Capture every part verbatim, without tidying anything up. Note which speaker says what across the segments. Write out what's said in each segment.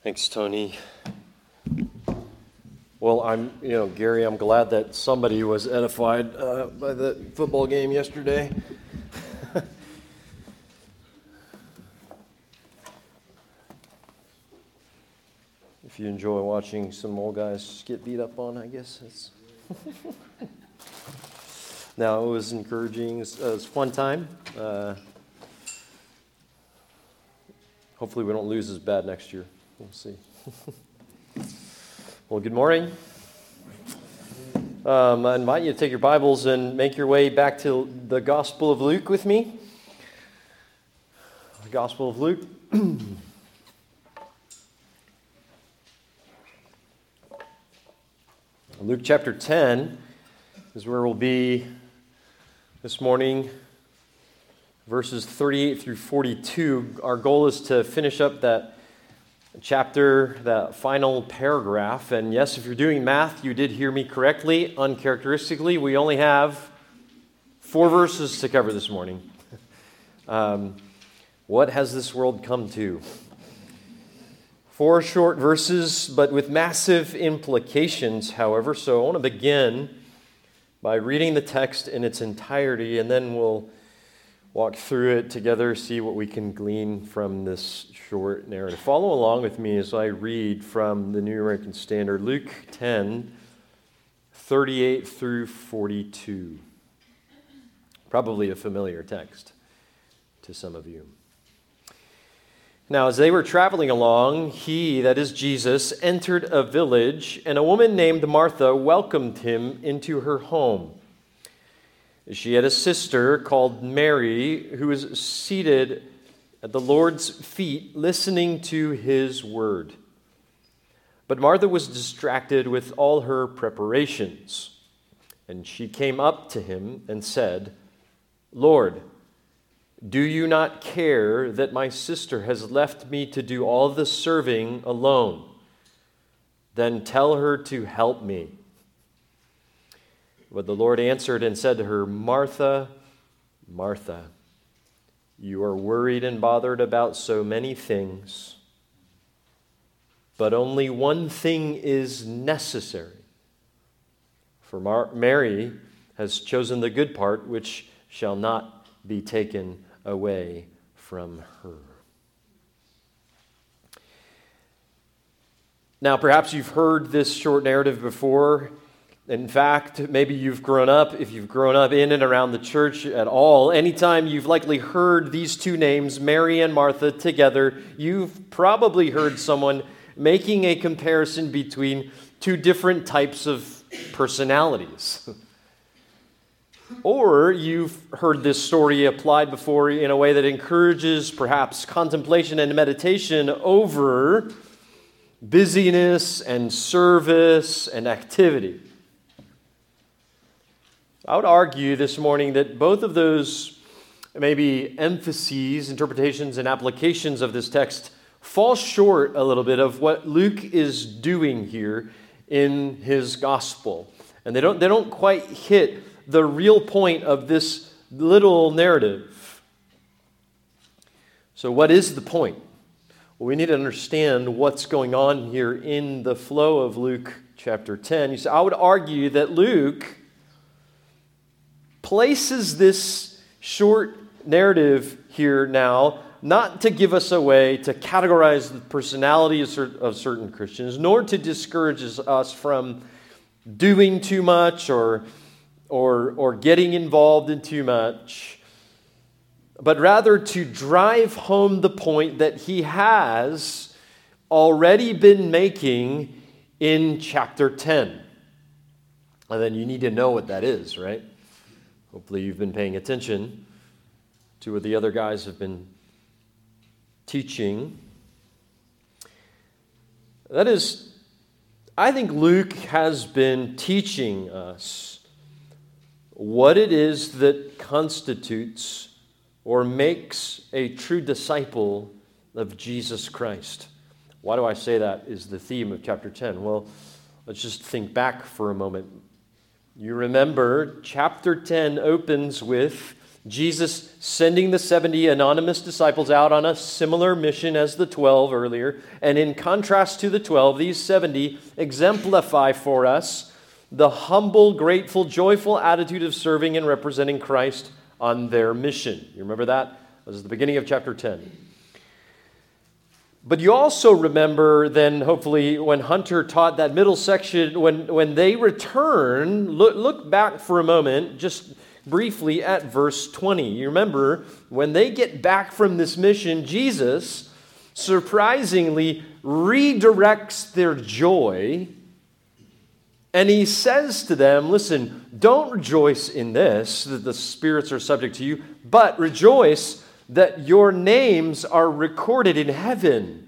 Speaker 1: Thanks, Tony. Well, I'm, you know, Gary, I'm glad that somebody was edified uh, by the football game yesterday. If you enjoy watching some old guys get beat up on, I guess it's. No, it was encouraging. It was, uh, it was a fun time. Uh, hopefully, we don't lose as bad next year. We'll see. Well, good morning. Um, I invite you to take your Bibles and make your way back to the Gospel of Luke with me. The Gospel of Luke. Luke chapter ten is where we'll be this morning, verses thirty-eight through forty-two. Our goal is to finish up that chapter, that final paragraph. And yes, if you're doing math, you did hear me correctly. Uncharacteristically, we only have four verses to cover this morning. Um, what has this world come to? Four short verses, but with massive implications, however. So I want to begin by reading the text in its entirety, and then we'll walk through it together, see what we can glean from this short narrative. Follow along with me as I read from the New American Standard, Luke ten, thirty-eight through forty-two. Probably a familiar text to some of you. Now, as they were traveling along, he, that is Jesus, entered a village, and a woman named Martha welcomed him into her home. She had a sister called Mary, who was seated at the Lord's feet, listening to his word. But Martha was distracted with all her preparations, and she came up to him and said, "Lord, do you not care that my sister has left me to do all the serving alone? Then tell her to help me." But the Lord answered and said to her, "Martha, Martha, you are worried and bothered about so many things, but only one thing is necessary. For Mar- Mary has chosen the good part, which shall not be taken away from her." Now, perhaps you've heard this short narrative before. In fact, maybe you've grown up, if you've grown up in and around the church at all, anytime you've likely heard these two names, Mary and Martha, together, you've probably heard someone making a comparison between two different types of personalities. Or you've heard this story applied before in a way that encourages perhaps contemplation and meditation over busyness and service and activity. I would argue this morning that both of those maybe emphases, interpretations, and applications of this text fall short a little bit of what Luke is doing here in his gospel. And they don't, they don't quite hit the real point of this little narrative. So what is the point? Well, we need to understand what's going on here in the flow of Luke chapter ten. You see, I would argue that Luke places this short narrative here now not to give us a way to categorize the personality of certain Christians, nor to discourage us from doing too much or, or, or getting involved in too much, but rather to drive home the point that he has already been making in chapter ten. And then you need to know what that is, right? Hopefully you've been paying attention to what the other guys have been teaching. That is, I think Luke has been teaching us what it is that constitutes or makes a true disciple of Jesus Christ. Why do I say that is the theme of chapter ten? Well, let's just think back for a moment. You remember chapter ten opens with Jesus sending the seventy anonymous disciples out on a similar mission as the twelve earlier. And in contrast to the twelve, these seventy exemplify for us the humble, grateful, joyful attitude of serving and representing Christ on their mission. You remember that? That was the beginning of chapter ten. But you also remember then, hopefully, when Hunter taught that middle section, when, when they return, look, look back for a moment, just briefly at verse twenty. You remember, when they get back from this mission, Jesus surprisingly redirects their joy, and he says to them, listen, don't rejoice in this, that the spirits are subject to you, but rejoice that your names are recorded in heaven.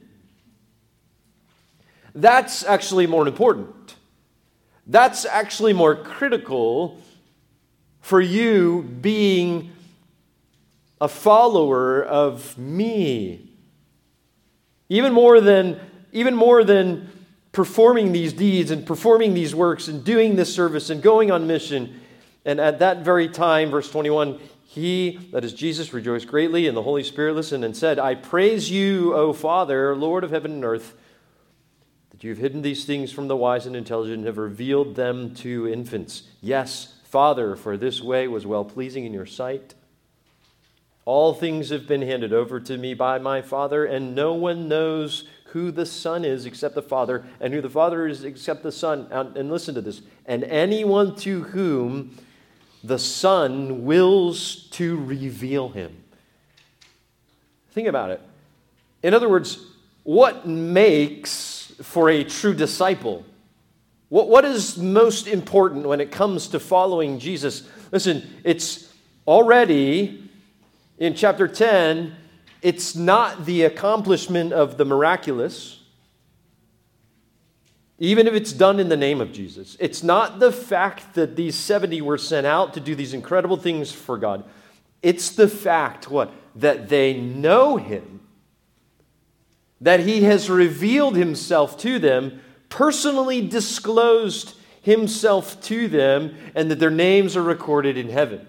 Speaker 1: That's actually more important. That's actually more critical for you being a follower of me. Even more than, even more than performing these deeds and performing these works and doing this service and going on mission. And at that very time, verse twenty-one, he, that is Jesus, rejoiced greatly in the Holy Spirit, listened, and said, I praise you, O Father, Lord of heaven and earth, that you have hidden these things from the wise and intelligent and have revealed them to infants. Yes, Father, for this way was well-pleasing in your sight. All things have been handed over to me by my Father, and no one knows who the Son is except the Father, and who the Father is except the Son. And, and listen to this. And anyone to whom the Son wills to reveal him. Think about it. In other words, what makes for a true disciple? What, what is most important when it comes to following Jesus? Listen, it's already in chapter ten, it's not the accomplishment of the miraculous, even if it's done in the name of Jesus. It's not the fact that these seventy were sent out to do these incredible things for God. It's the fact, what? That they know him, that he has revealed himself to them, personally disclosed himself to them, and that their names are recorded in heaven.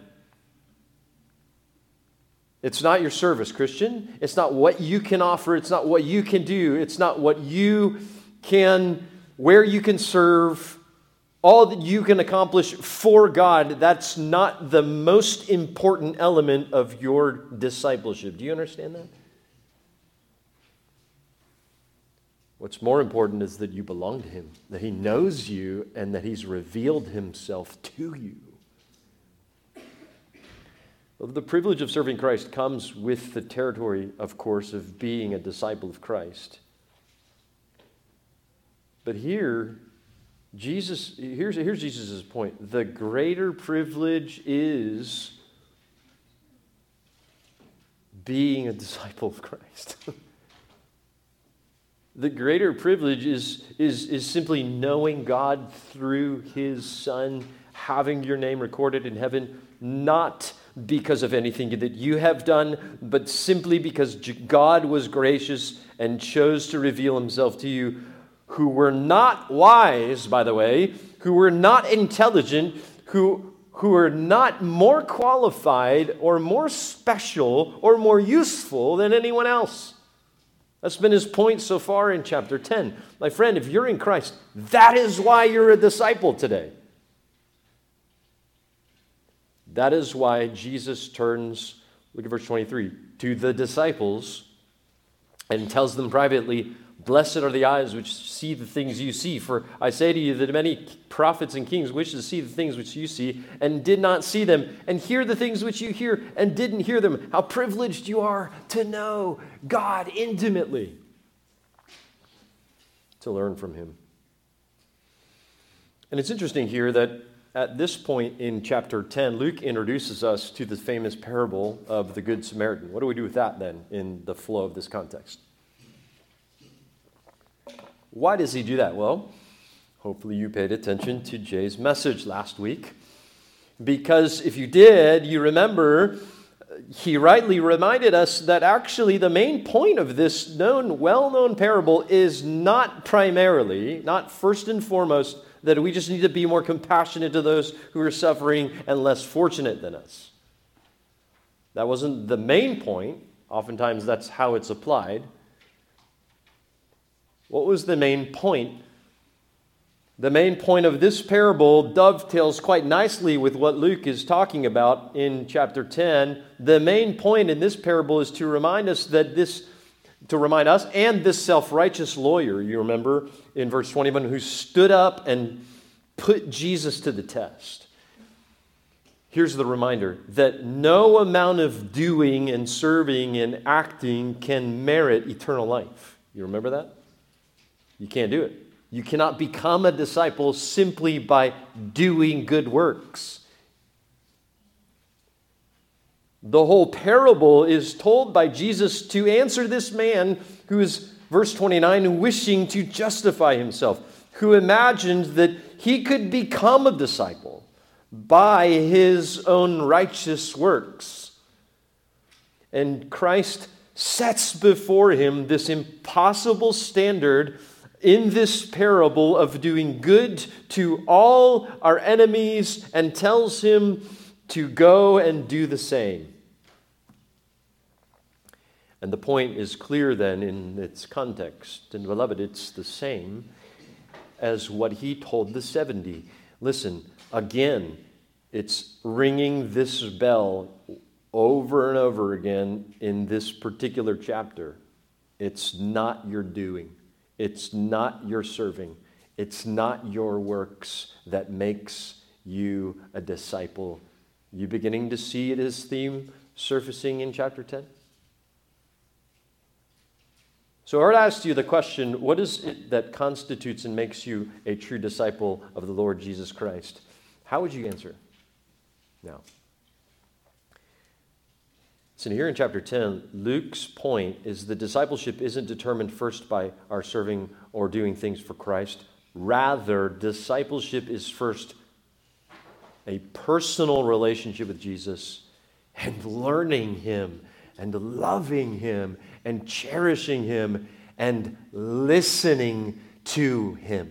Speaker 1: It's not your service, Christian. It's not what you can offer. It's not what you can do. It's not what you can, where you can serve, all that you can accomplish for God. That's not the most important element of your discipleship. Do you understand that? What's more important is that you belong to him, that he knows you, and that he's revealed himself to you. Well, the privilege of serving Christ comes with the territory, of course, of being a disciple of Christ. But here, Jesus, here's, here's Jesus' point. The greater privilege is being a disciple of Christ. The greater privilege is, is, is simply knowing God through his Son, having your name recorded in heaven, not because of anything that you have done, but simply because God was gracious and chose to reveal himself to you, who were not wise, by the way, who were not intelligent, who, who are not more qualified or more special or more useful than anyone else. That's been his point so far in chapter ten. My friend, if you're in Christ, that is why you're a disciple today. That is why Jesus turns, look at verse twenty-three, to the disciples and tells them privately, blessed are the eyes which see the things you see. For I say to you that many prophets and kings wished to see the things which you see and did not see them, and hear the things which you hear and didn't hear them. How privileged you are to know God intimately, to learn from him. And it's interesting here that at this point in chapter ten, Luke introduces us to the famous parable of the Good Samaritan. What do we do with that then in the flow of this context? Why does he do that? Well, hopefully you paid attention to Jay's message last week. Because if you did, you remember he rightly reminded us that actually the main point of this known, well-known parable is not primarily, not first and foremost, that we just need to be more compassionate to those who are suffering and less fortunate than us. That wasn't the main point. Oftentimes that's how it's applied. What was the main point? The main point of this parable dovetails quite nicely with what Luke is talking about in chapter ten. The main point in this parable is to remind us that this, to remind us and this self-righteous lawyer, you remember in verse twenty-one, who stood up and put Jesus to the test. Here's the reminder that no amount of doing and serving and acting can merit eternal life. You remember that? You can't do it. You cannot become a disciple simply by doing good works. The whole parable is told by Jesus to answer this man who is, verse twenty-nine, wishing to justify himself, who imagined that he could become a disciple by his own righteous works. And Christ sets before him this impossible standard in this parable of doing good to all our enemies and tells him to go and do the same. And the point is clear then in its context. And beloved, it's the same as what he told the seventy. Listen, again, it's ringing this bell over and over again in this particular chapter. It's not your doing. It's not your serving. It's not your works that makes you a disciple. You beginning to see this theme surfacing in chapter ten? So I would ask you the question, what is it that constitutes and makes you a true disciple of the Lord Jesus Christ? How would you answer? Now, so here in chapter ten, Luke's point is that discipleship isn't determined first by our serving or doing things for Christ. Rather, discipleship is first a personal relationship with Jesus and learning him and loving him and cherishing him and listening to him.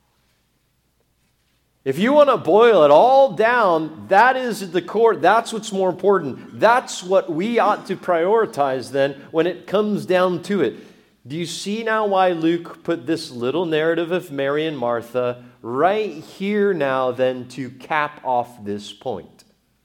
Speaker 1: If you want to boil it all down, that is the core. That's what's more important. That's what we ought to prioritize then when it comes down to it. Do you see now why Luke put this little narrative of Mary and Martha right here now then to cap off this point?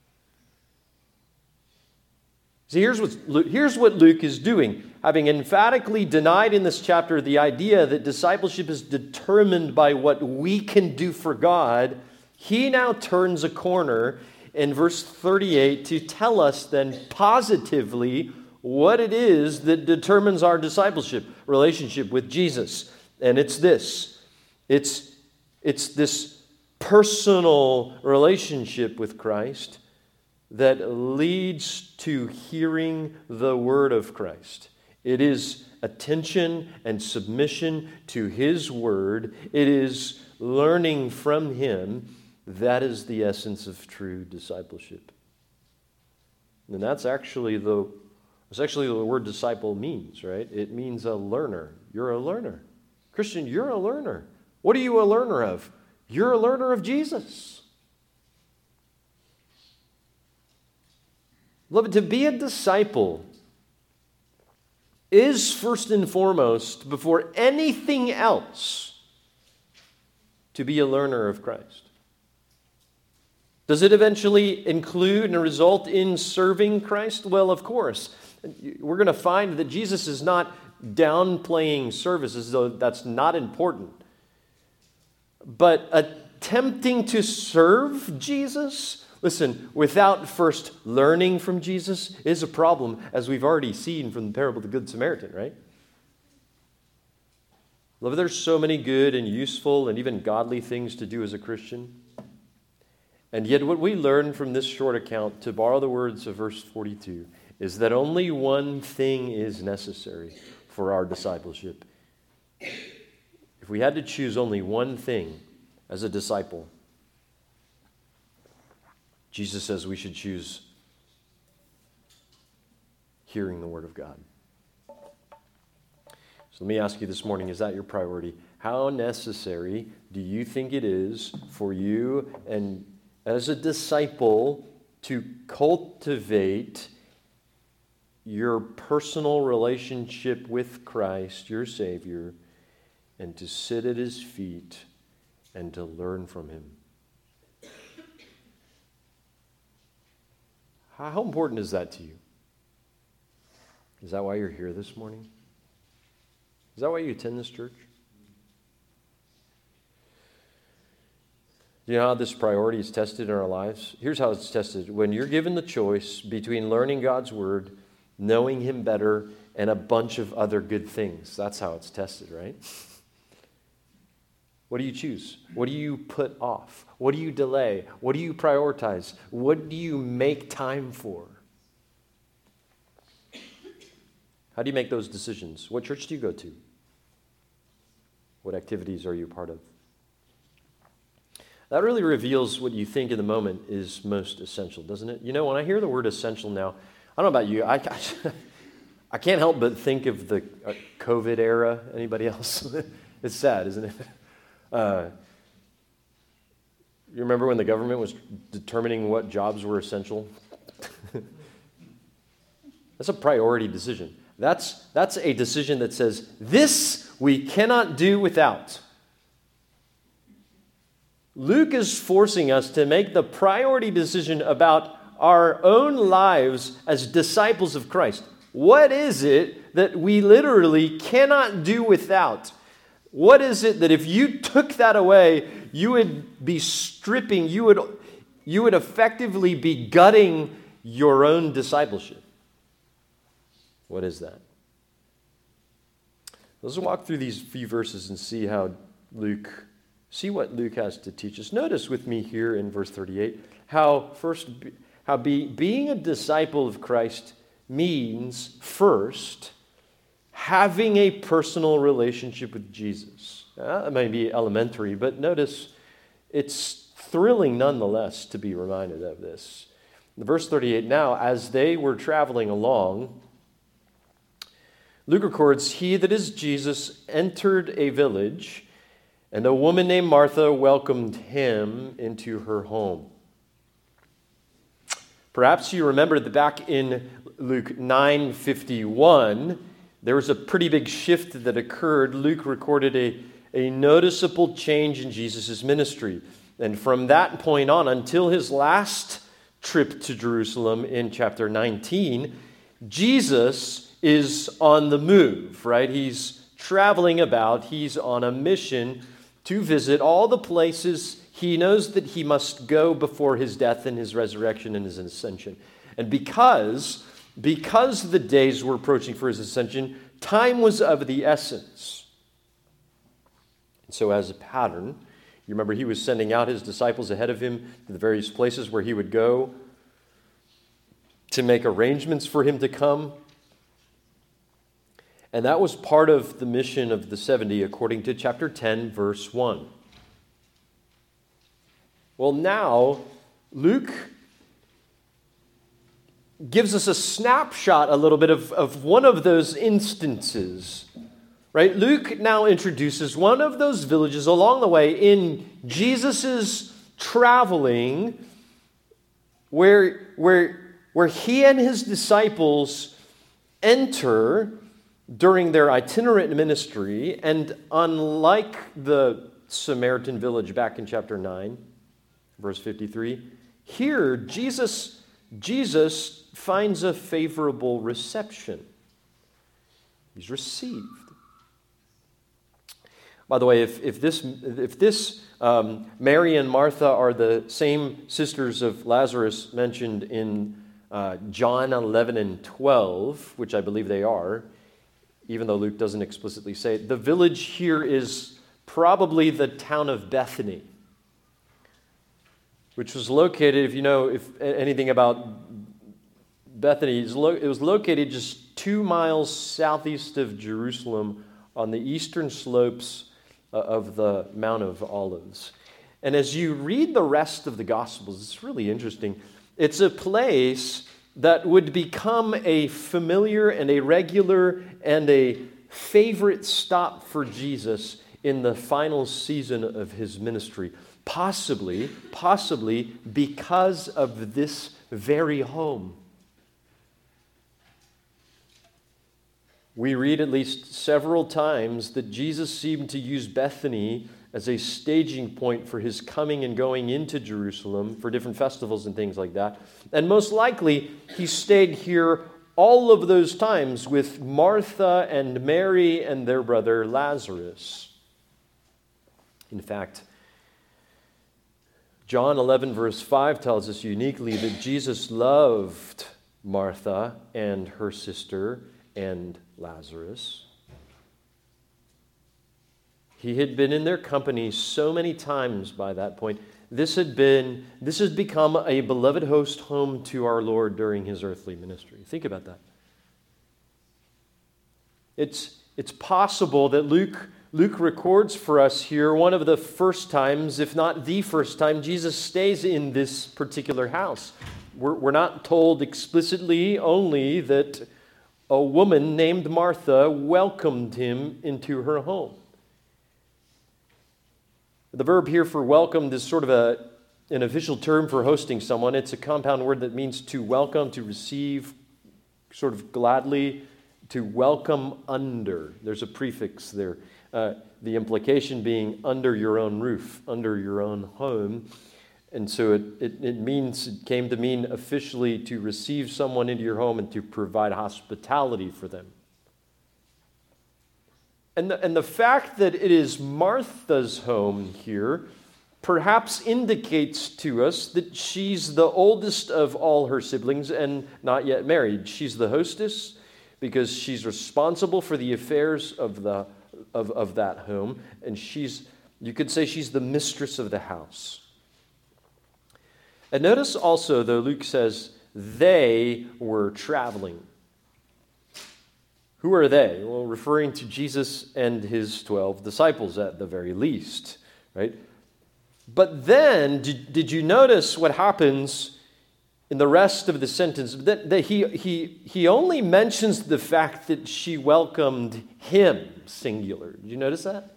Speaker 1: See, here's, what's, here's what Luke is doing. Having emphatically denied in this chapter the idea that discipleship is determined by what we can do for God, he now turns a corner in verse thirty-eight to tell us then positively what it is that determines our discipleship relationship with Jesus. And it's this. It's, it's this personal relationship with Christ that leads to hearing the word of Christ. It is attention and submission to his word. It is learning from him. That is the essence of true discipleship. And that's actually the that's actually what the word disciple means, right? It means a learner. You're a learner. Christian, you're a learner. What are you a learner of? You're a learner of Jesus. Beloved, to be a disciple is first and foremost, before anything else, to be a learner of Christ. Does it eventually include and result in serving Christ? Well, of course. We're going to find that Jesus is not downplaying service as though that's not important. But attempting to serve Jesus, listen, without first learning from Jesus is a problem, as we've already seen from the parable of the Good Samaritan, right? Love, there's so many good and useful and even godly things to do as a Christian. And yet what we learn from this short account, to borrow the words of verse forty-two, is that only one thing is necessary for our discipleship. If we had to choose only one thing as a disciple, Jesus says we should choose hearing the word of God. So let me ask you this morning, is that your priority? How necessary do you think it is for you and as a disciple to cultivate your personal relationship with Christ, your Savior, and to sit at his feet and to learn from him. How important is that to you? Is that why you're here this morning? Is that why you attend this church? Do you know how this priority is tested in our lives? Here's how it's tested. When you're given the choice between learning God's word, knowing him better, and a bunch of other good things, that's how it's tested, right? What do you choose? What do you put off? What do you delay? What do you prioritize? What do you make time for? How do you make those decisions? What church do you go to? What activities are you a part of? That really reveals what you think in the moment is most essential, doesn't it? You know, when I hear the word essential now, I don't know about you, I, I can't help but think of the COVID era. Anybody else? It's sad, isn't it? Uh, you remember when the government was determining what jobs were essential? That's a priority decision. That's, that's a decision that says, this we cannot do without. Luke is forcing us to make the priority decision about our own lives as disciples of Christ. What is it that we literally cannot do without? What is it that if you took that away, you would be stripping, you would, you would effectively be gutting your own discipleship? What is that? Let's walk through these few verses and see how Luke, see what Luke has to teach us. Notice with me here in verse thirty-eight how first, how be, being a disciple of Christ means first having a personal relationship with Jesus. Uh, it may be elementary, but notice it's thrilling nonetheless to be reminded of this. In verse thirty-eight, now as they were traveling along, Luke records, he, that is Jesus, entered a village, and a woman named Martha welcomed him into her home. Perhaps you remember that back in Luke nine fifty-one, there was a pretty big shift that occurred. Luke recorded a, a noticeable change in Jesus' ministry. And from that point on, until his last trip to Jerusalem in chapter nineteen, Jesus is on the move, right? He's traveling about. He's on a mission to visit all the places he knows that he must go before his death and his resurrection and his ascension. And because, because the days were approaching for his ascension, time was of the essence. And so as a pattern, you remember he was sending out his disciples ahead of him to the various places where he would go to make arrangements for him to come. And that was part of the mission of the seventy, according to chapter ten, verse one. Well, now, Luke gives us a snapshot a little bit of, of one of those instances, right? Luke now introduces one of those villages along the way in Jesus' traveling where, where, where he and his disciples enter during their itinerant ministry, and unlike the Samaritan village back in chapter nine, verse fifty-three, here Jesus, Jesus finds a favorable reception. He's received. By the way, if, if this, if this um, Mary and Martha are the same sisters of Lazarus mentioned in uh, John eleven and twelve, which I believe they are, even though Luke doesn't explicitly say it, the village here is probably the town of Bethany, which was located, if you know if anything about Bethany, it was located just two miles southeast of Jerusalem on the eastern slopes of the Mount of Olives. And as you read the rest of the Gospels, it's really interesting. It's a place that would become a familiar and a regular and a favorite stop for Jesus in the final season of his ministry. Possibly, possibly because of this very home. We read at least several times that Jesus seemed to use Bethany as a staging point for his coming and going into Jerusalem for different festivals and things like that. And most likely, he stayed here all of those times with Martha and Mary and their brother Lazarus. In fact, John eleven verse five tells us uniquely that Jesus loved Martha and her sister and Lazarus. He had been in their company so many times by that point. This had been, this has become a beloved host home to our Lord during his earthly ministry. Think about that. It's, it's possible that Luke, Luke records for us here one of the first times, if not the first time, Jesus stays in this particular house. We're, we're not told explicitly only that a woman named Martha welcomed him into her home. The verb here for welcomed is sort of a, an official term for hosting someone. It's a compound word that means to welcome, to receive, sort of gladly, to welcome under. There's a prefix there. Uh, the implication being under your own roof, under your own home. And so it, it, it means, it came to mean officially to receive someone into your home and to provide hospitality for them. And the, and the fact that it is Martha's home here perhaps indicates to us that she's the oldest of all her siblings and not yet married. She's the hostess because she's responsible for the affairs of, the, of, of that home. And she's, you could say she's the mistress of the house. And notice also, though, Luke says they were traveling. Who are they? Well, referring to Jesus and his twelve disciples at the very least, right? But then, did, did you notice what happens in the rest of the sentence? That, that he, he, he only mentions the fact that she welcomed him, singular. Did you notice that?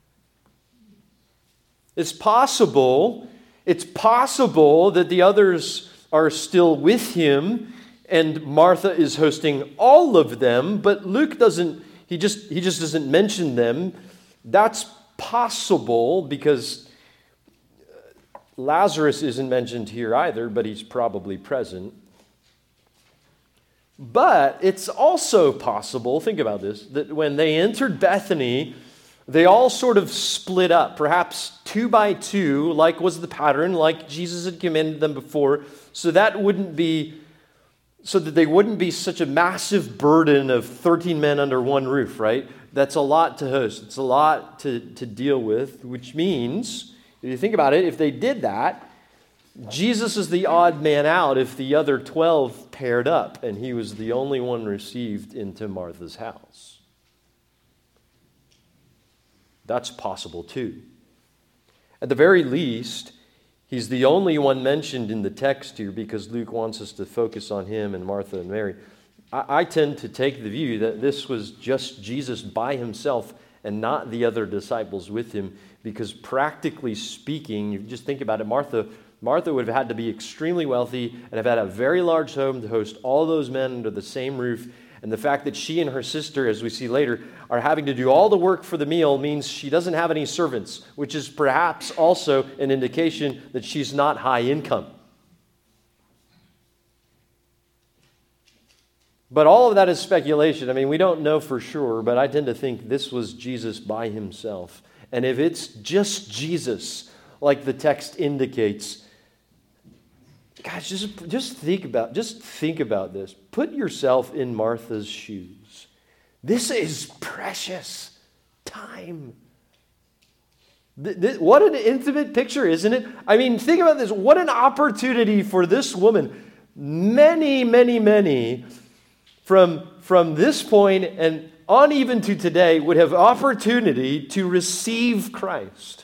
Speaker 1: It's possible, it's possible that the others are still with him and Martha is hosting all of them, but Luke doesn't, he just he just doesn't mention them. That's possible because Lazarus isn't mentioned here either, but he's probably present. But it's also possible, think about this, that when they entered Bethany, they all sort of split up, perhaps two by two, like was the pattern, like Jesus had commanded them before, so that wouldn't be So that they wouldn't be such a massive burden of thirteen men under one roof, right? That's a lot to host. It's a lot to, to deal with, which means, if you think about it, if they did that, Jesus is the odd man out if the other twelve paired up, and he was the only one received into Martha's house. That's possible too. At the very least, he's the only one mentioned in the text here because Luke wants us to focus on him and Martha and Mary. I, I tend to take the view that this was just Jesus by himself and not the other disciples with him because practically speaking, you just think about it, Martha, Martha would have had to be extremely wealthy and have had a very large home to host all those men under the same roof. And the fact that she and her sister, as we see later, are having to do all the work for the meal means she doesn't have any servants, which is perhaps also an indication that she's not high income. But all of that is speculation. I mean, we don't know for sure, but I tend to think this was Jesus by himself. And if it's just Jesus, like the text indicates, guys, just, just think about just think about this. Put yourself in Martha's shoes. This is precious time. Th- th- what an intimate picture, isn't it? I mean, think about this. What an opportunity for this woman. Many, many, many from, from this point and on even to today would have opportunity to receive Christ.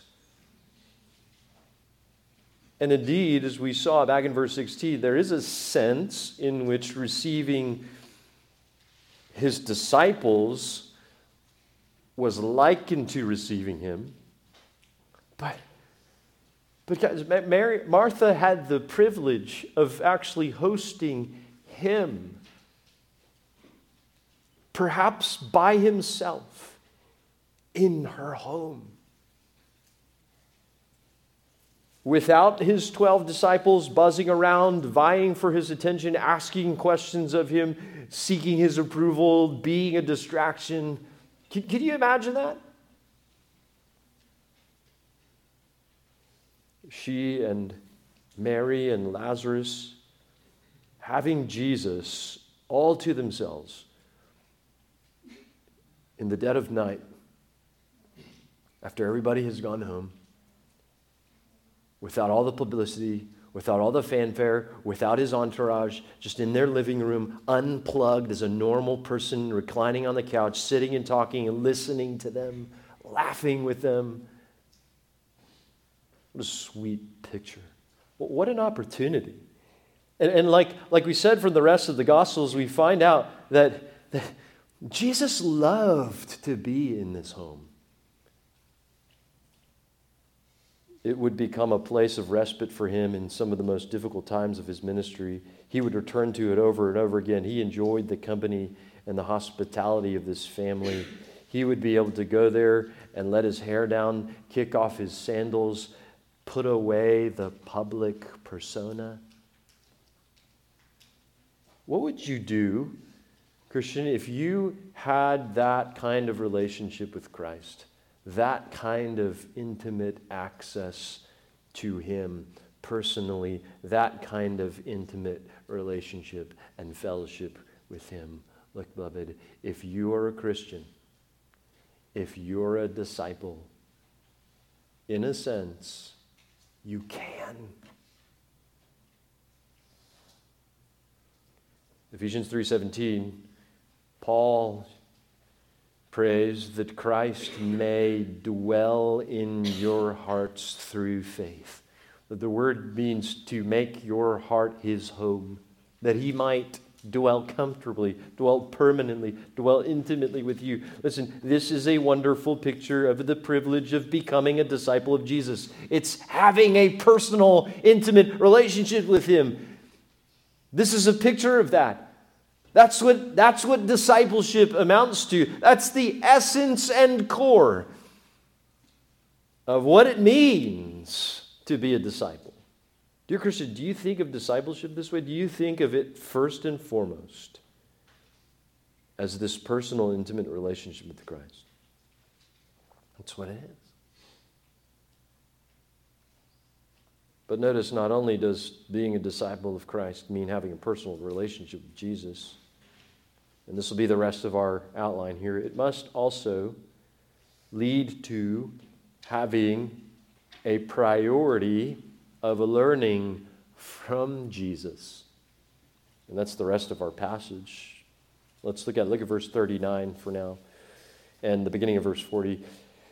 Speaker 1: And indeed, as we saw back in verse sixteen, there is a sense in which receiving his disciples was likened to receiving him. But, but guys, Mary, Martha had the privilege of actually hosting him. perhaps by himself, in her home. Without his twelve disciples buzzing around, vying for his attention, asking questions of him, seeking his approval, being a distraction. Can, can you imagine that? She and Mary and Lazarus having Jesus all to themselves in the dead of night, after everybody has gone home, without all the publicity, without all the fanfare, without his entourage, just in their living room, unplugged as a normal person, reclining on the couch, sitting and talking and listening to them, laughing with them. What a sweet picture. What an opportunity. And, and like, like we said from the rest of the Gospels, we find out that, that Jesus loved to be in this home. It would become a place of respite for him in some of the most difficult times of his ministry. He would return to it over and over again. He enjoyed the company and the hospitality of this family. He would be able to go there and let his hair down, kick off his sandals, put away the public persona. What would you do, Christian, if you had that kind of relationship with Christ? That kind of intimate access to him personally, that kind of intimate relationship and fellowship with him. Look, beloved, if you are a Christian, if you're a disciple, in a sense, you can. Ephesians three seventeen, Paul prays that Christ may dwell in your hearts through faith. That the word means to make your heart his home, that he might dwell comfortably, dwell permanently, dwell intimately with you. Listen, this is a wonderful picture of the privilege of becoming a disciple of Jesus. It's having a personal, intimate relationship with him. This is a picture of that. That's what, that's what discipleship amounts to. That's the essence and core of what it means to be a disciple. Dear Christian, do you think of discipleship this way? Do you think of it first and foremost as this personal, intimate relationship with Christ? That's what it is. But notice, not only does being a disciple of Christ mean having a personal relationship with Jesus, and this will be the rest of our outline here, it must also lead to having a priority of a learning from Jesus. And that's the rest of our passage. Let's look at look at verse thirty-nine for now, and the beginning of verse forty.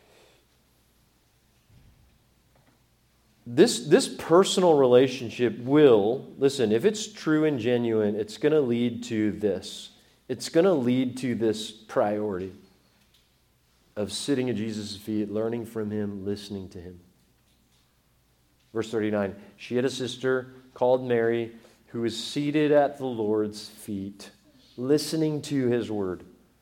Speaker 1: This, this personal relationship will, listen, if it's true and genuine, it's going to lead to this. It's going to lead to this priority of sitting at Jesus' feet, learning from him, listening to him. Verse thirty-nine, she had a sister called Mary who was seated at the Lord's feet, listening to his word.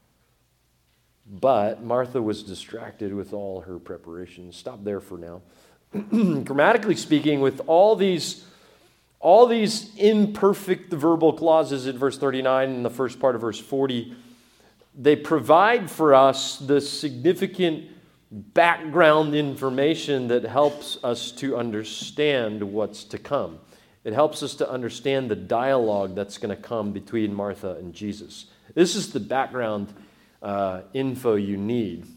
Speaker 1: But Martha was distracted with all her preparations. Stop there for now. Grammatically speaking, with all these, all these imperfect verbal clauses in verse thirty-nine and the first part of verse forty, they provide for us the significant background information that helps us to understand what's to come. It helps us to understand the dialogue that's going to come between Martha and Jesus. This is the background uh, info you need.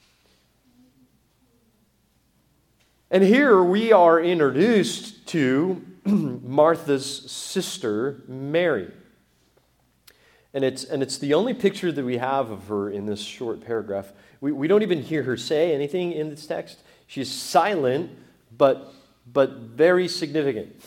Speaker 1: And here we are introduced to Martha's sister, Mary. And it's, and it's the only picture that we have of her in this short paragraph. We, we don't even hear her say anything in this text. She's silent, but, but very significant.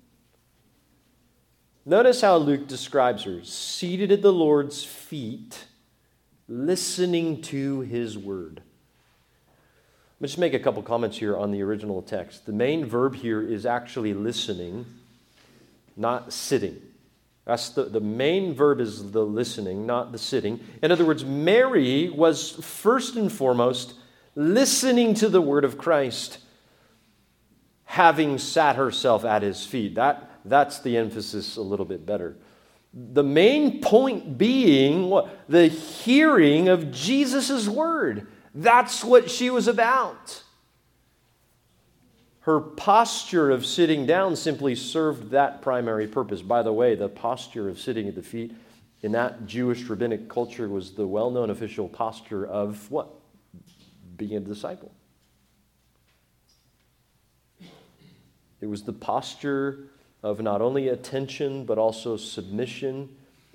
Speaker 1: Notice how Luke describes her, seated at the Lord's feet, listening to his word. Let me just make a couple comments here on the original text. The main verb here is actually listening, not sitting. That's the, the main verb is the listening, not the sitting. In other words, Mary was first and foremost listening to the word of Christ, having sat herself at his feet. That, that's the emphasis a little bit better. The main point being what? The hearing of Jesus' word. That's what she was about. Her posture of sitting down simply served that primary purpose. By the way, the posture of sitting at the feet in that Jewish rabbinic culture was the well-known official posture of what? Being a disciple. It was the posture of not only attention, but also submission.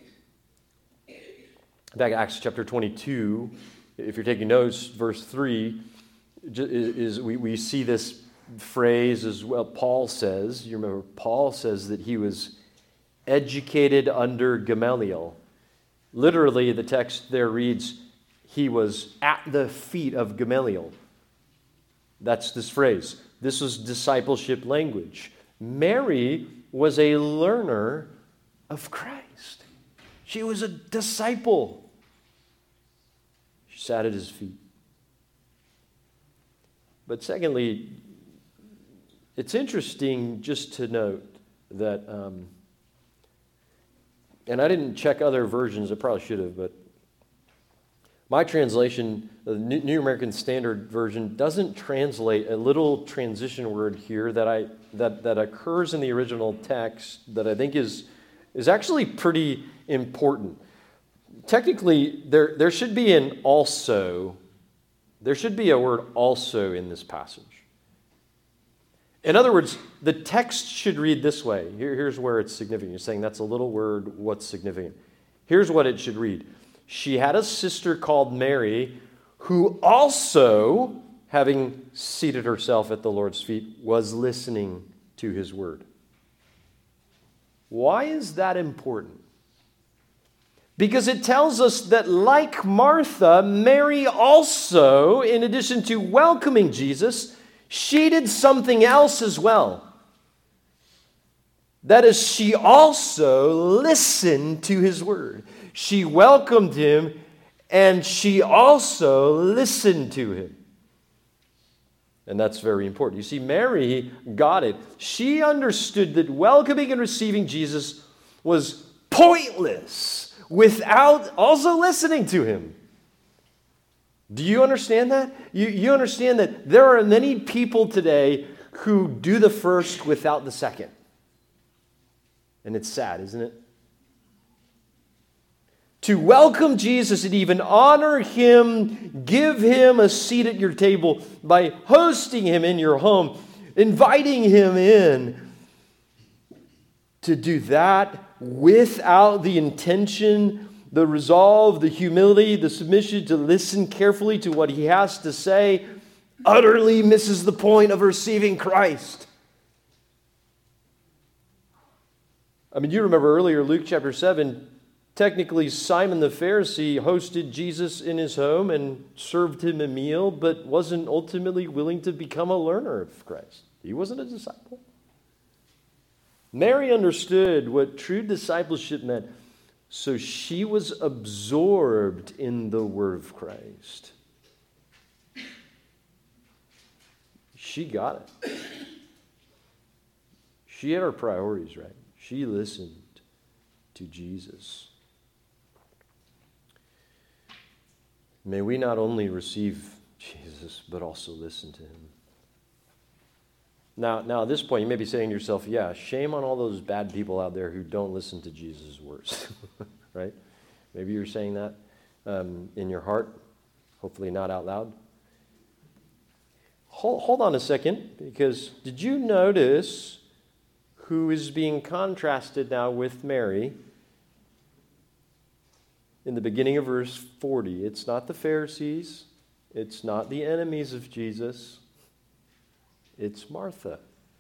Speaker 1: In fact, Acts chapter twenty-two, if you're taking notes, verse three, is we, we see this phrase as well. Paul says, you remember, Paul says that he was educated under Gamaliel. Literally, the text there reads, he was at the feet of Gamaliel. That's this phrase. This was discipleship language. Mary was a learner of Christ. She was a disciple. She sat at his feet. But secondly, it's interesting just to note that, um, and I didn't check other versions, I probably should have, but my translation, the New American Standard Version, doesn't translate a little transition word here that I that, that occurs in the original text that I think is, is actually pretty important. Technically, there, there should be an also, there should be a word also in this passage. In other words, the text should read this way. Here, here's where it's significant. You're saying that's a little word, what's significant? Here's what it should read. She had a sister called Mary who also, having seated herself at the Lord's feet, was listening to his word. Why is that important? Because it tells us that like Martha, Mary also, in addition to welcoming Jesus, she did something else as well. That is, she also listened to his word. She welcomed him, and she also listened to him. And that's very important. You see, Mary got it. She understood that welcoming and receiving Jesus was pointless without also listening to him. Do you understand that? You, you understand that there are many people today who do the first without the second. And it's sad, isn't it? To welcome Jesus and even honor him, give him a seat at your table by hosting him in your home, inviting him in. To do that without the intention, the resolve, the humility, the submission to listen carefully to what he has to say, utterly misses the point of receiving Christ. I mean, you remember earlier, Luke chapter seven, technically Simon the Pharisee hosted Jesus in his home and served him a meal, but wasn't ultimately willing to become a learner of Christ. He wasn't a disciple. Mary understood what true discipleship meant. So she was absorbed in the word of Christ. She got it. She had her priorities right. She listened to Jesus. May we not only receive Jesus, but also listen to him. Now, now at this point, you may be saying to yourself, yeah, shame on all those bad people out there who don't listen to Jesus' words, right? Maybe you're saying that um, in your heart, hopefully not out loud. Hold, hold on a second, because did you notice who is being contrasted now with Mary? In the beginning of verse forty, it's not the Pharisees, it's not the enemies of Jesus, it's Martha.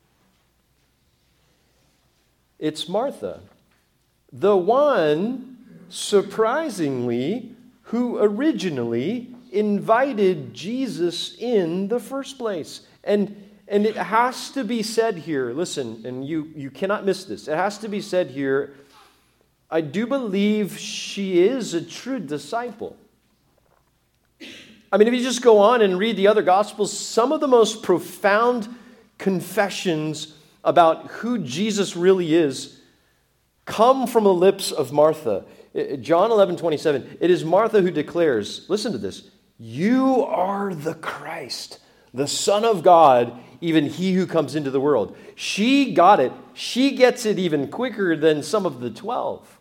Speaker 1: It's Martha, the one, surprisingly, who originally invited Jesus in the first place. And, and it has to be said here, listen, and you, you cannot miss this. It has to be said here I do believe she is a true disciple. I mean, if you just go on and read the other Gospels, some of the most profound confessions about who Jesus really is come from the lips of Martha. John eleven twenty-seven, it is Martha who declares, listen to this, "You are the Christ, the Son of God, even he who comes into the world." She got it. She gets it even quicker than some of the twelve.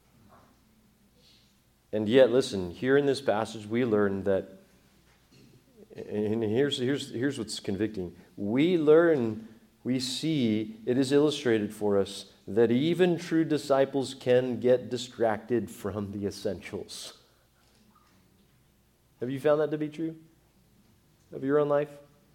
Speaker 1: And yet, listen, here in this passage, we learn that, and here's, here's, here's what's convicting. We learn, we see, it is illustrated for us that even true disciples can get distracted from the essentials. Have you found that to be true of your own life?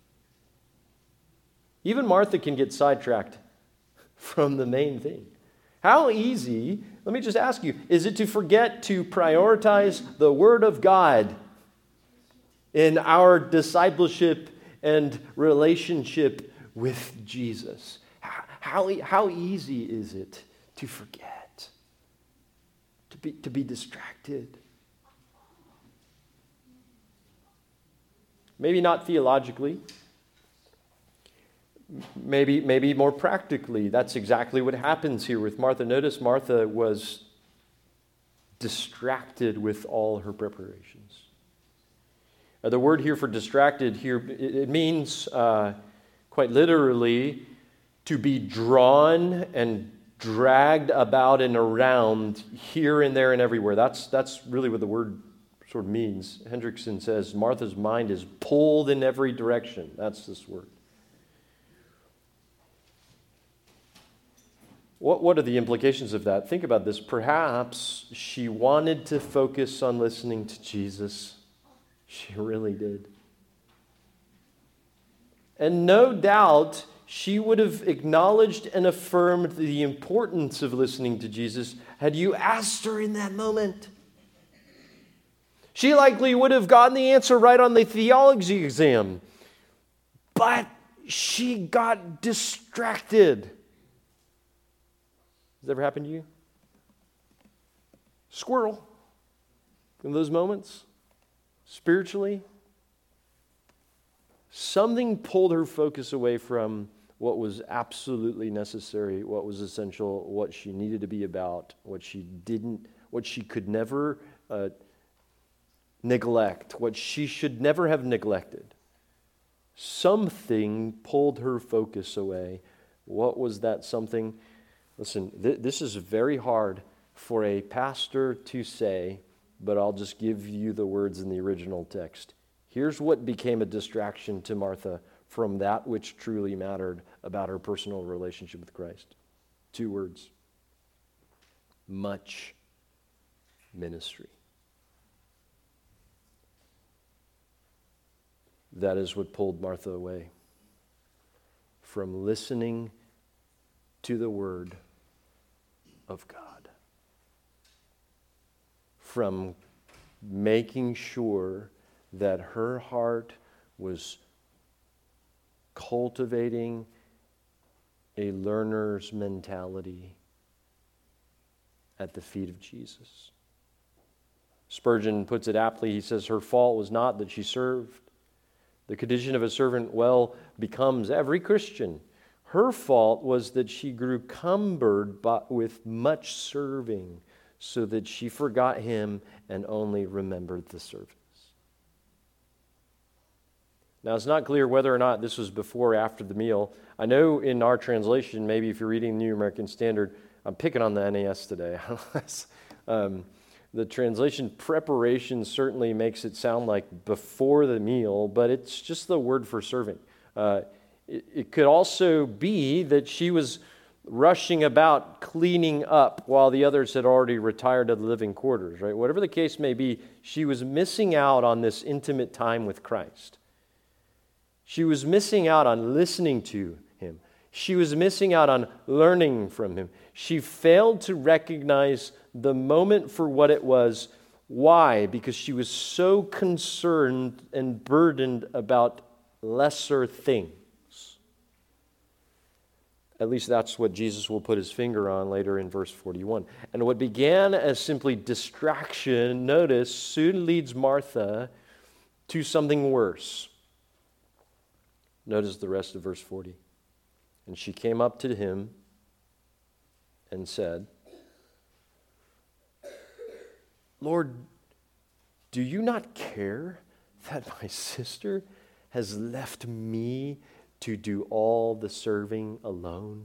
Speaker 1: Even Martha can get sidetracked from the main thing. How easy, let me just ask you, is it to forget to prioritize the Word of God in our discipleship and relationship with Jesus? How, how, how easy is it to forget, to be, to be distracted? Maybe not theologically. Maybe, maybe more practically. That's exactly what happens here with Martha. Notice Martha was distracted with all her preparations. Uh, the word here for distracted here, it, it means uh, quite literally to be drawn and dragged about and around here and there and everywhere. That's, that's really what the word sort of means. Hendrickson says Martha's mind is pulled in every direction. That's this word. What, what are the implications of that? Think about this. Perhaps she wanted to focus on listening to Jesus. She really did. And no doubt she would have acknowledged and affirmed the importance of listening to Jesus had you asked her in that moment. She likely would have gotten the answer right on the theology exam. But she got distracted. Has that ever happened to you? Squirrel. In those moments, spiritually, something pulled her focus away from what was absolutely necessary, what was essential, what she needed to be about, what she didn't, what she could never uh, neglect, what she should never have neglected. Something pulled her focus away. What was that something? Listen, th- this is very hard for a pastor to say, but I'll just give you the words in the original text. Here's what became a distraction to Martha from that which truly mattered about her personal relationship with Christ. Two words. Much ministry. That is what pulled Martha away from listening to the Word of God, from making sure that her heart was cultivating a learner's mentality at the feet of Jesus. Spurgeon puts it aptly. He says, her fault was not that she served. The condition of a servant well becomes every Christian. Her fault was that she grew cumbered with much serving, so that she forgot him and only remembered the service. Now, it's not clear whether or not this was before or after the meal. I know in our translation, maybe if you're reading the New American Standard, I'm picking on the N A S today. um, the translation preparation certainly makes it sound like before the meal, but it's just the word for serving. Uh, it, it could also be that she was rushing about cleaning up while the others had already retired to the living quarters, right? Whatever the case may be, she was missing out on this intimate time with Christ. She was missing out on listening to him. She was missing out on learning from him. She failed to recognize the moment for what it was. Why? Because she was so concerned and burdened about lesser things. At least that's what Jesus will put his finger on later in verse forty-one. And what began as simply distraction, notice, soon leads Martha to something worse. Notice the rest of verse forty. And she came up to him and said, Lord, do you not care that my sister has left me to do all the serving alone?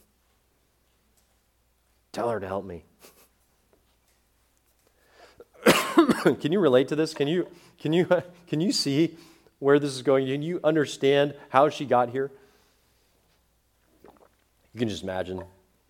Speaker 1: Tell her to help me. Can you relate to this? Can you can you can you see where this is going? Can you understand how she got here? You can just imagine.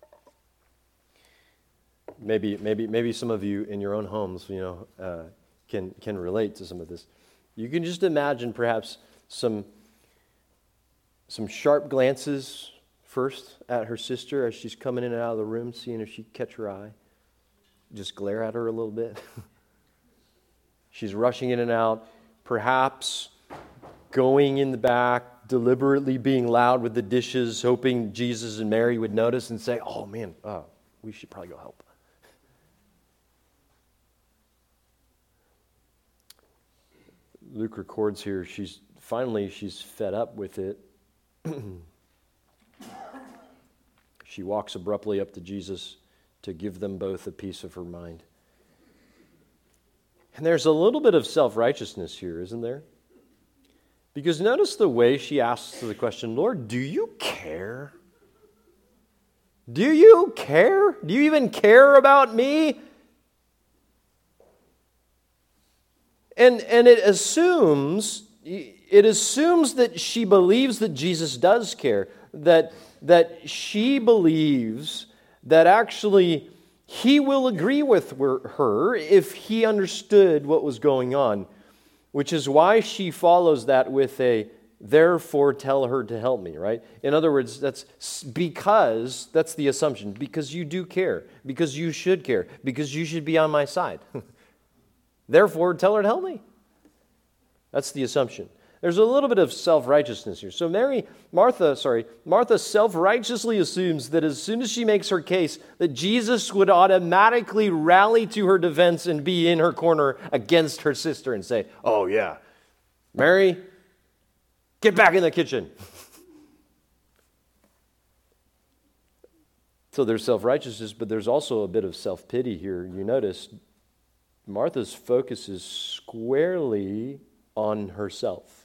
Speaker 1: Maybe maybe maybe some of you in your own homes, you know, uh, can can relate to some of this. You can just imagine perhaps some some sharp glances first at her sister as she's coming in and out of the room, seeing if she can catch her eye. Just glare at her a little bit. She's rushing in and out, perhaps going in the back, deliberately being loud with the dishes, hoping Jesus and Mary would notice and say, oh man, oh, we should probably go help. Luke records here, she's finally she's fed up with it. She walks abruptly up to Jesus to give them both a piece of her mind. And there's a little bit of self-righteousness here, isn't there? Because notice the way she asks the question, Lord, do you care? Do you care? Do you even care about me? And, and it assumes, it assumes that she believes that Jesus does care, that, that she believes that actually he will agree with her if he understood what was going on, which is why she follows that with a, therefore tell her to help me, right? In other words, that's because, that's the assumption, because you do care, because you should care, because you should be on my side. Therefore, tell her to help me. That's the assumption. There's a little bit of self-righteousness here. So Mary, Martha, sorry, Martha self-righteously assumes that as soon as she makes her case, that Jesus would automatically rally to her defense and be in her corner against her sister and say, oh yeah, Mary, get back in the kitchen. So there's self-righteousness, but there's also a bit of self-pity here. You notice Martha's focus is squarely on herself.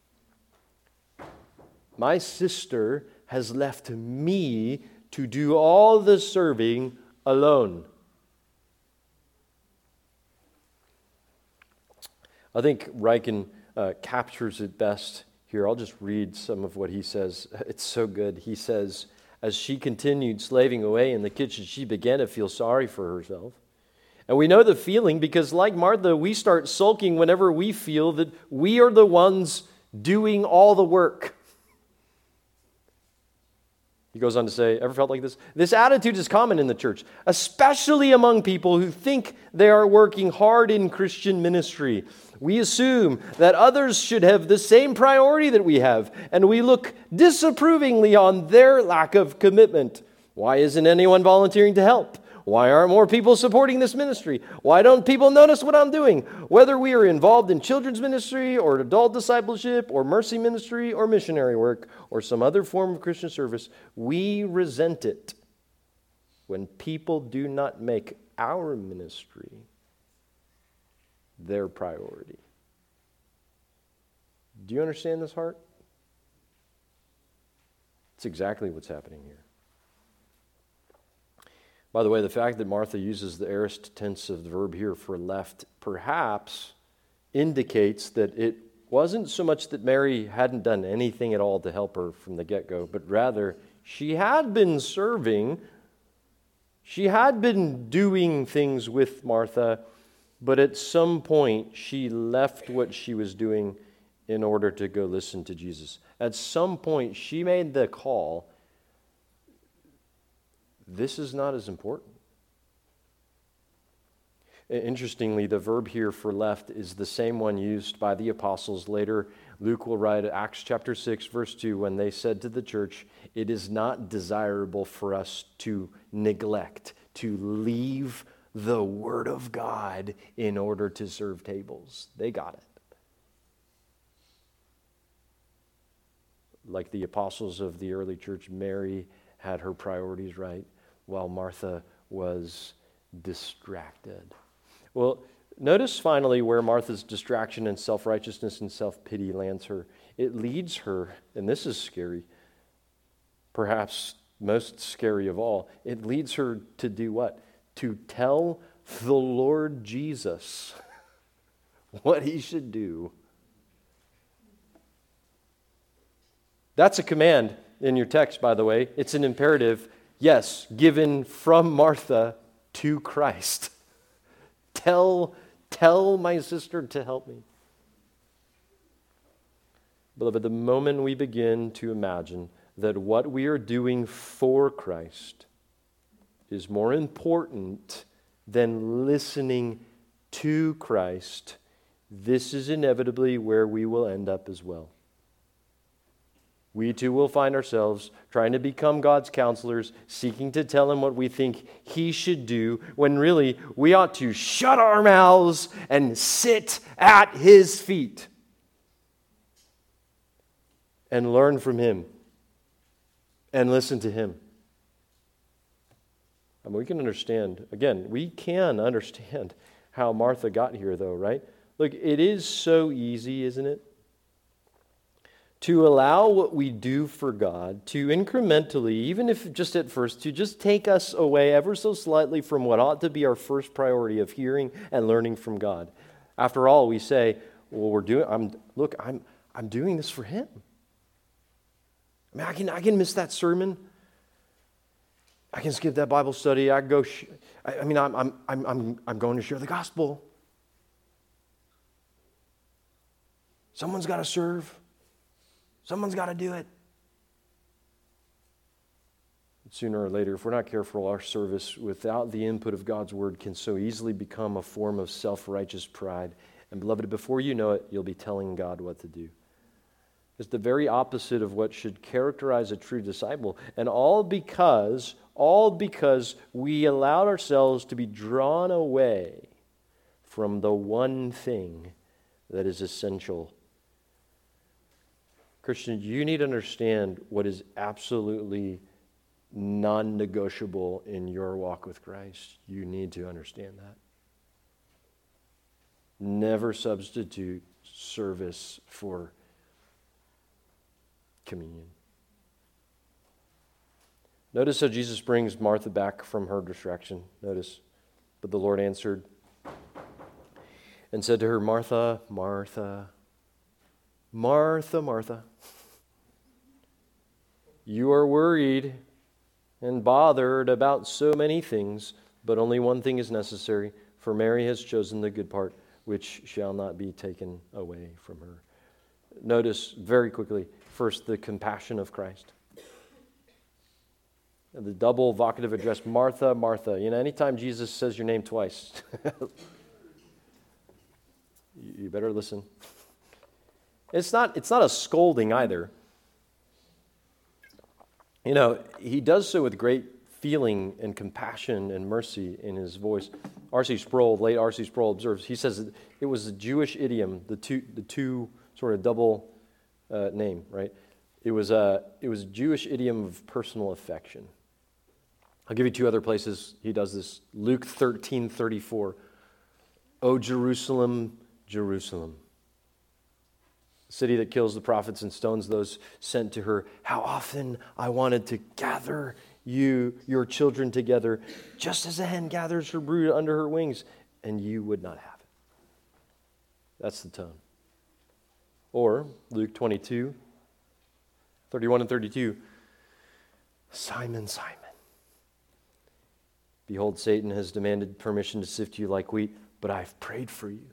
Speaker 1: My sister has left me to do all the serving alone. I think Ryken uh, captures it best here. I'll just read some of what he says. It's so good. He says, as she continued slaving away in the kitchen, she began to feel sorry for herself. And we know the feeling because, like Martha, we start sulking whenever we feel that we are the ones doing all the work. He goes on to say, ever felt like this? This attitude is common in the church, especially among people who think they are working hard in Christian ministry. We assume that others should have the same priority that we have, and we look disapprovingly on their lack of commitment. Why isn't anyone volunteering to help? Why aren't more people supporting this ministry? Why don't people notice what I'm doing? Whether we are involved in children's ministry or adult discipleship or mercy ministry or missionary work or some other form of Christian service, we resent it when people do not make our ministry their priority. Do you understand this heart? It's exactly what's happening here. By the way, the fact that Martha uses the aorist tense of the verb here for left perhaps indicates that it wasn't so much that Mary hadn't done anything at all to help her from the get-go, but rather she had been serving, she had been doing things with Martha, but at some point she left what she was doing in order to go listen to Jesus. At some point she made the call, this is not as important. Interestingly, the verb here for left is the same one used by the apostles later Luke will write Acts chapter six, verse two, when they said to the church, it is not desirable for us to neglect, to leave the Word of God in order to serve tables. They got it. Like the apostles of the early church, Mary had her priorities right, while Martha was distracted. Well, notice finally where Martha's distraction and self-righteousness and self-pity lands her. It leads her, and this is scary, perhaps most scary of all, it leads her to do what? To tell the Lord Jesus what he should do. That's a command in your text, by the way. It's an imperative, yes, given from Martha to Christ. Tell, tell my sister to help me. Beloved, the moment we begin to imagine that what we are doing for Christ is more important than listening to Christ, this is inevitably where we will end up as well. We too will find ourselves trying to become God's counselors, seeking to tell him what we think he should do, when really we ought to shut our mouths and sit at his feet and learn from him and listen to him. I mean, we can understand, again, we can understand how Martha got here, though, right? Look, it is so easy, isn't it? To allow what we do for God to incrementally, even if just at first, to just take us away ever so slightly from what ought to be our first priority of hearing and learning from God. After all, we say, well, we're doing, I'm, look, I'm, I'm doing this for him. I mean, I can, I can miss that sermon. I can skip that Bible study. I can go, sh- I, I mean, I'm, I'm, I'm, I'm, I'm going to share the gospel. Someone's got to serve. Someone's got to do it. Sooner or later, if we're not careful, our service without the input of God's word can so easily become a form of self-righteous pride. And beloved, before you know it, you'll be telling God what to do. It's the very opposite of what should characterize a true disciple. And all because, all because we allowed ourselves to be drawn away from the one thing that is essential. Christian, you need to understand what is absolutely non-negotiable in your walk with Christ. You need to understand that. Never substitute service for communion. Notice how Jesus brings Martha back from her distraction. Notice, but the Lord answered and said to her, Martha, Martha, Martha, Martha, you are worried and bothered about so many things, but only one thing is necessary, for Mary has chosen the good part, which shall not be taken away from her. Notice very quickly, first, the compassion of Christ. The double vocative address, Martha, Martha. You know, anytime Jesus says your name twice, you better listen. It's not, it's not a scolding either. You know, he does so with great feeling and compassion and mercy in his voice. R C Sproul, late R C Sproul observes, he says it was a Jewish idiom, the two, the two sort of double uh, name, right? It was a, it was a Jewish idiom of personal affection. I'll give you two other places he does this. Luke thirteen thirty-four. O Jerusalem, Jerusalem, city that kills the prophets and stones those sent to her. How often I wanted to gather you, your children together, just as a hen gathers her brood under her wings, and you would not have it. That's the tone. Or Luke twenty-two, thirty-one and thirty-two. Simon, Simon, behold, Satan has demanded permission to sift you like wheat, but I've prayed for you,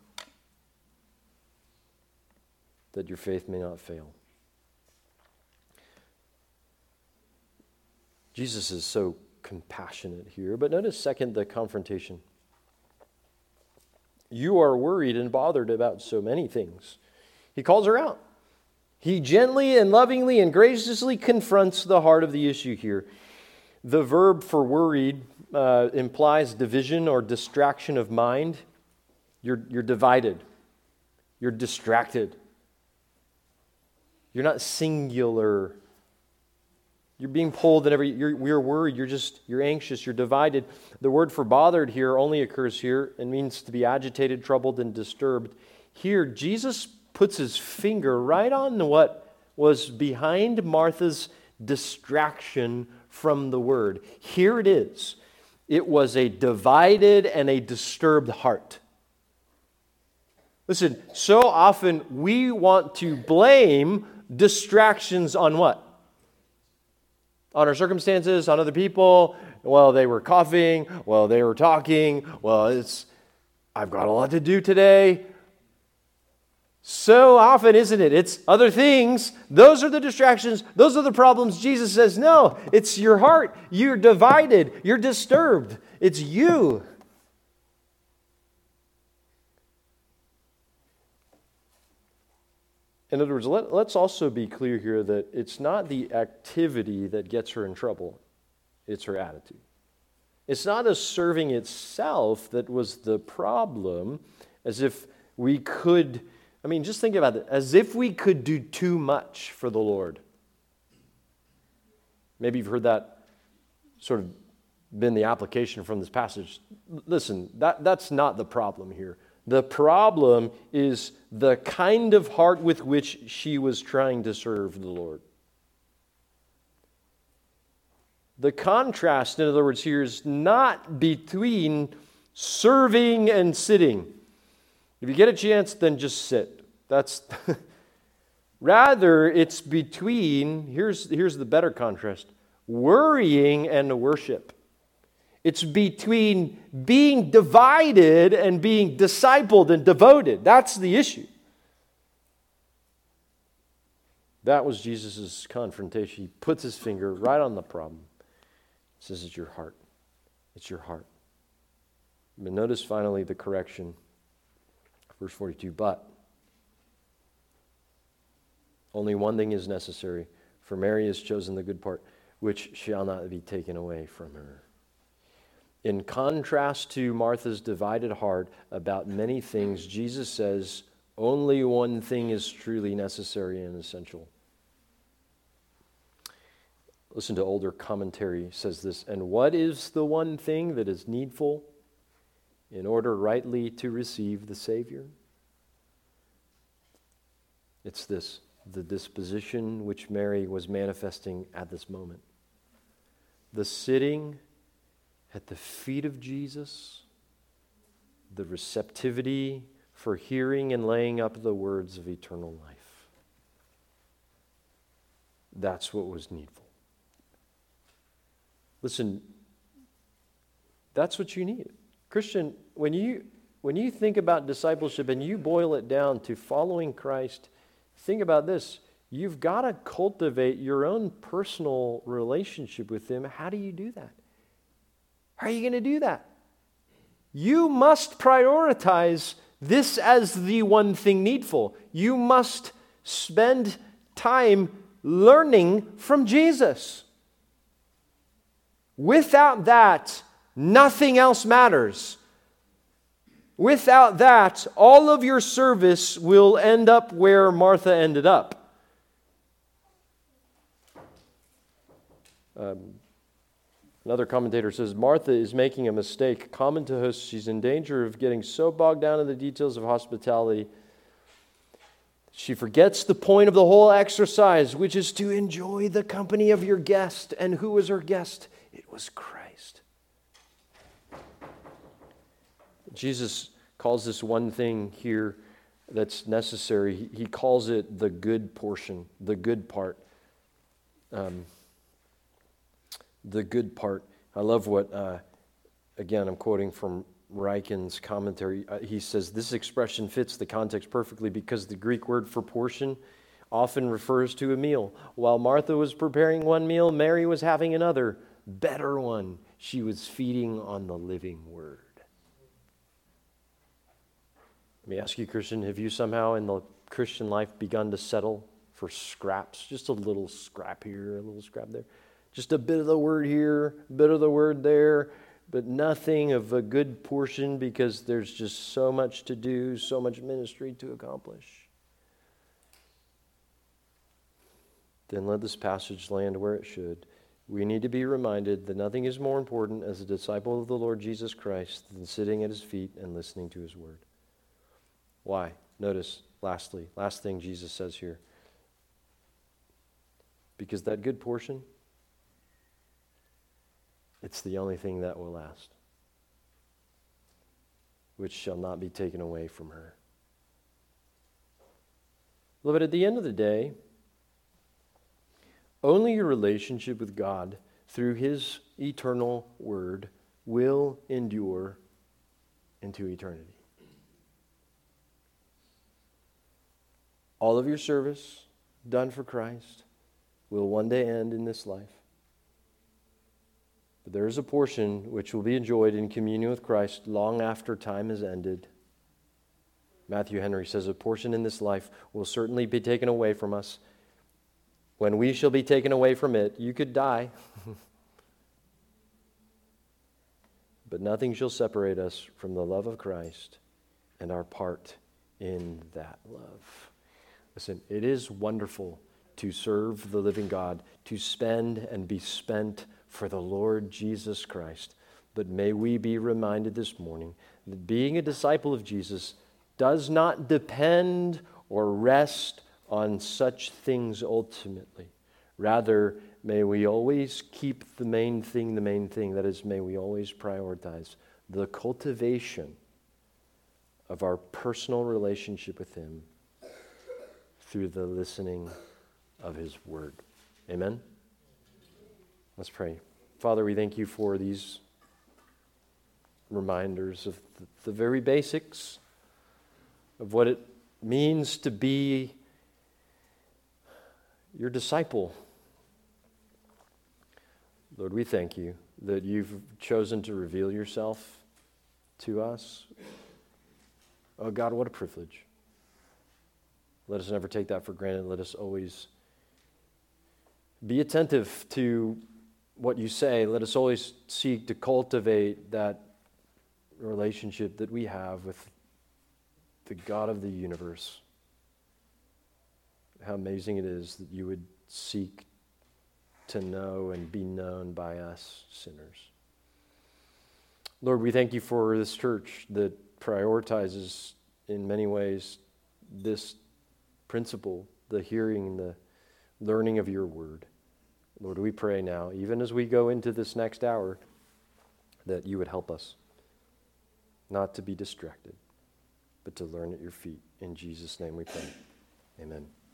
Speaker 1: that your faith may not fail. Jesus is so compassionate here. But notice, second, the confrontation. You are worried and bothered about so many things. He calls her out. He gently and lovingly and graciously confronts the heart of the issue here. The verb for worried uh, implies division or distraction of mind. You're, you're divided. You're distracted. You're not singular. You're being pulled in every, you're, you're worried, you're just, you're anxious, you're divided. The word for bothered here only occurs here and means to be agitated, troubled, and disturbed. Here, Jesus puts his finger right on what was behind Martha's distraction from the word. Here it is. It was a divided and a disturbed heart. Listen, so often we want to blame distractions on what? On our circumstances, on other people. Well, they were coughing. Well, they were talking. Well, it's, I've got a lot to do today. So often, isn't it? It's other things. Those are the distractions. Those are the problems. Jesus says, no, it's your heart. You're divided. You're disturbed. It's you. In other words, let, let's also be clear here that it's not the activity that gets her in trouble. It's her attitude. It's not the serving itself that was the problem, as if we could, I mean, just think about it, as if we could do too much for the Lord. Maybe you've heard that sort of been the application from this passage. Listen, that, that's not the problem here. The problem is the kind of heart with which she was trying to serve the Lord. The contrast, in other words, here is not between serving and sitting. If you get a chance, then just sit. That's rather, it's between, here's, here's the better contrast, worrying and worship. It's between being divided and being discipled and devoted. That's the issue. That was Jesus' confrontation. He puts his finger right on the problem. He says, it's your heart. It's your heart. But notice finally the correction. Verse forty-two, but only one thing is necessary, for Mary has chosen the good part, which shall not be taken away from her. In contrast to Martha's divided heart about many things, Jesus says only one thing is truly necessary and essential. Listen to older commentary, says this, and what is the one thing that is needful in order rightly to receive the Savior? It's this, the disposition which Mary was manifesting at this moment. The sitting at the feet of Jesus, the receptivity for hearing and laying up the words of eternal life. That's what was needful. Listen, that's what you need. Christian, when you when you think about discipleship and you boil it down to following Christ, think about this. You've got to cultivate your own personal relationship with Him. How do you do that? How are you going to do that? You must prioritize this as the one thing needful. You must spend time learning from Jesus. Without that, nothing else matters. Without that, all of your service will end up where Martha ended up. Um, Another commentator says, Martha is making a mistake. Common to hosts, she's in danger of getting so bogged down in the details of hospitality, she forgets the point of the whole exercise, which is to enjoy the company of your guest. And who was her guest? It was Christ. Jesus calls this one thing here that's necessary. He calls it the good portion, the good part. Um, The good part. I love what, uh, again, I'm quoting from Ryken's commentary. Uh, he says, this expression fits the context perfectly because the Greek word for portion often refers to a meal. While Martha was preparing one meal, Mary was having another, better one. She was feeding on the living word. Let me ask you, Christian, have you somehow in the Christian life begun to settle for scraps, just a little scrap here, a little scrap there. Just a bit of the word here, a bit of the word there, but nothing of a good portion because there's just so much to do, so much ministry to accomplish. Then let this passage land where it should. We need to be reminded that nothing is more important as a disciple of the Lord Jesus Christ than sitting at his feet and listening to his word. Why? Notice, lastly, last thing Jesus says here. Because that good portion, it's the only thing that will last, which shall not be taken away from her. But at the end of the day, only your relationship with God through his eternal word will endure into eternity. All of your service done for Christ will one day end in this life. But there is a portion which will be enjoyed in communion with Christ long after time is ended. Matthew Henry says a portion in this life will certainly be taken away from us. When we shall be taken away from it, you could die. But nothing shall separate us from the love of Christ and our part in that love. Listen, it is wonderful to serve the living God, to spend and be spent for the Lord Jesus Christ. But may we be reminded this morning that being a disciple of Jesus does not depend or rest on such things ultimately. Rather, may we always keep the main thing the main thing. That is, may we always prioritize the cultivation of our personal relationship with him through the listening of his word. Amen? Let's pray. Father, we thank you for these reminders of the, the very basics of what it means to be your disciple. Lord, we thank you that you've chosen to reveal yourself to us. Oh God, what a privilege. Let us never take that for granted. Let us always be attentive to what you say. Let us always seek to cultivate that relationship that we have with the God of the universe. How amazing it is that you would seek to know and be known by us sinners. Lord, we thank you for this church that prioritizes in many ways this principle, the hearing, the learning of your word. Lord, we pray now, even as we go into this next hour, that you would help us not to be distracted, but to learn at your feet. In Jesus' name we pray. Amen.